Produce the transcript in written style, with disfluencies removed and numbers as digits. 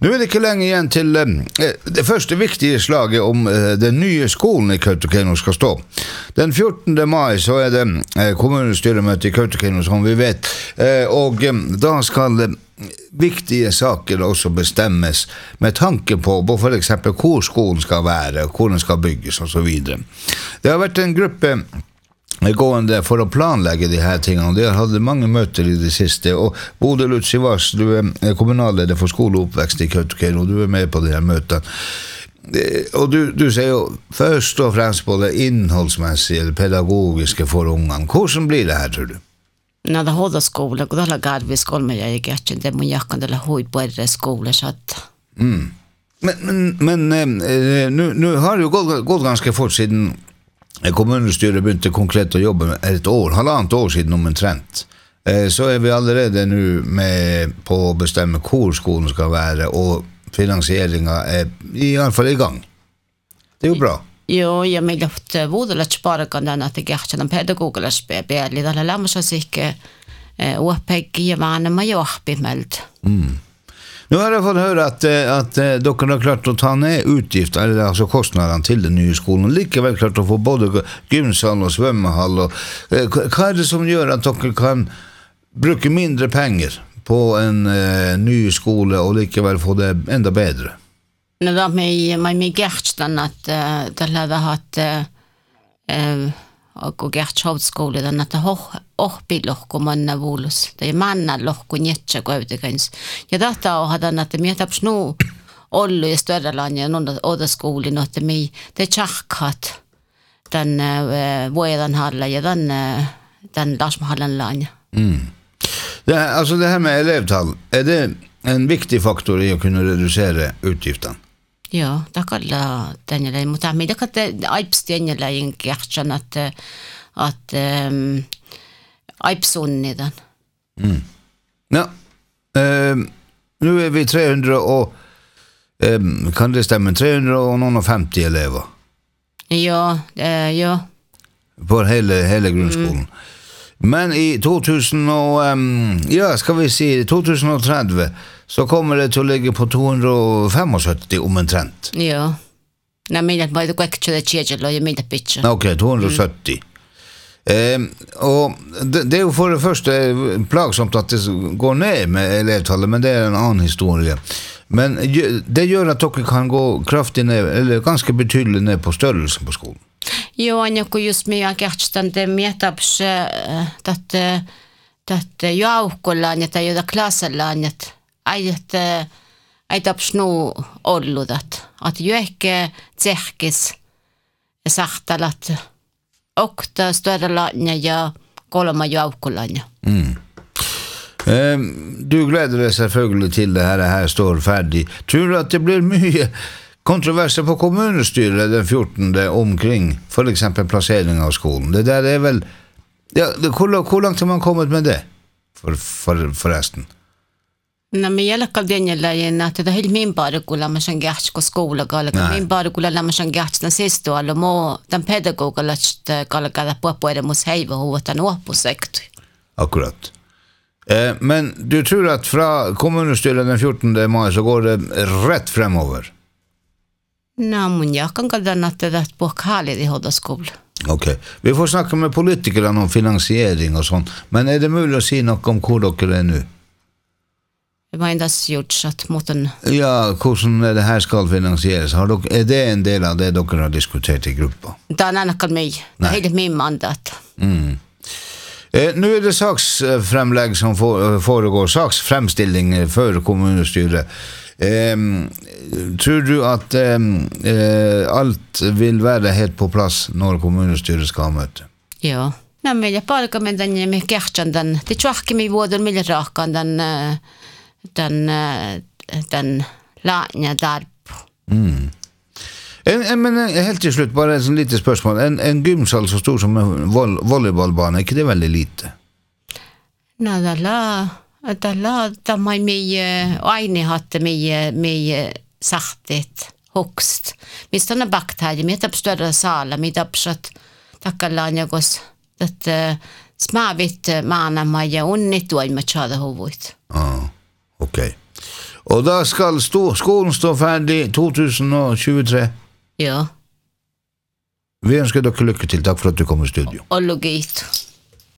Nu det ikke lenge igjen til det første viktige slaget om den nye skolen i Kautokeino skal stå. Den 14. mai så det kommunestyremøte i Kautokeino som vi vet, og da skal viktige saker også bestemmes med tanke på for eksempel hvor skolen skal være, hvor den skal bygges og så videre. Det har vært en gruppe gående for å planlegge de her tingene, og de har hatt mange møter i det siste, og Bodil Utsivas, du kommunalleder for skole og oppvekst i Kautokeino, og du med på de her møtene. Og du ser jo først og fremst på det innholdsmessige, det pedagogiske for ungene. Hvordan blir det her, tror du? När det håller skola, och då lagar vi skolan med jag inte det man jag kan det höj på skola så att. Men nu har det gått ganska fort siden kommunestyret begynte konkret å jobbe med et år, halvannet år siden omtrent. Så vi allerede nu med på å bestemme hvor skolen skal være, og finansieringen i alle fall i gang. Det jo bra. Jo, jag med att vårdla spara kan den att jag inte den pedagogerna spela lite alla lämnar sig inte och pegge vana med jag bemeld. Nu har jeg fått høre at dere har klart å ta ned utgifter, eller altså kostnadene til den nye skolen, likevel klart å få både gymsal og svømmehall. Hva det som gjør at dere kan bruke mindre penger på en ny skole og likevel få det enda bedre? När de med gärtstan att det hade haft och gärtshovskola den att billoch man volus det manna loch kunjetcha gå ut gräns. Jag detta och hade att med att sno ollu i större landet under skolan och det charkat den våran halla ja den lasmhallen land. Det alltså det här med elevtall det en viktig faktor i att kunna reducera utgifterna. Ja, det kallar den eller mot mig det kan det aipsten eller en gärtsan att aipson i den. Ja. Nu vi 300 och kan det stämma 350 elever? Ja, ja. På hela grundskolan. Men i 2000 och ska vi se 2030 så kommer det till att ligga på 275 omtrent. Ja. Nej men det bara det går inte det tjejor jag menar pitch. Okej, 270. Och det är ju för det första plagsamt att det går ner med elevtallet, men det är en annan historia. Men det gör att dere kan gå kraftigt ner eller ganska betydligt ner på størrelsen på skolan. Jo, jag just med jag gärtstan det metaps att joukollaan ja joda klassellaanjat äidap snu olludat att ju ehkä tsehkis sahtalat okta större lanja ja kolma joukollaan. Du gleder deg selvfølgelig til det her står ferdig. Tror du at det blir mye kontroverser på kommunestyret den 14. omkring for eksempel plassering av skolen? Det der vel ja, hvor langt har man kommet med det forresten? Nej men jag lägger den jag att det helt min bara kolla man kan gärts på skola gala min bara kolla man kan gärts den sista och alla den pedagogerna att gala på det måste heva och att nå på sekt. Akkurat. Men du tror att fra kommunestyret den 14. maj så går det rätt fremover? Nej, men jag kan kalla att det på Khalid i Hodaskol. Okej. Vi får snacka med politikerna om finansiering och sånt. Men är det möjligt att säga något om hur dere är nu? Det var endast gjort så att mot en... Ja, hur det här ska finansieras? Är det en del av det dere har diskuterat i gruppen? Det är en annan mig. Det är min mandat. Nu är det saksfremlägg som foregår, saksfremstilling för kommunestyret. Tror du att allt vill vara helt på plats när kommunestyret ska ha möte? Ja. Nej, men jag bara med den med gärtsan den. Det tror jag mig vårdar med rakan den lanja där. Men helt till slut bara en liten spørsmål. En gymsal så stor som en volleybollbane, ikke det veldig lite? Nej, det la mig med aini hatte med sahtet högst. Vi stannar bakt här med ett större sala med absat takalanja gos det smavit mana maja unnit och med chada hovut. Okej. Og da skal skolen stå ferdig 2023. Ja. Vi ønsker dere lykke til. Takk for at du kom i studio. Og logit.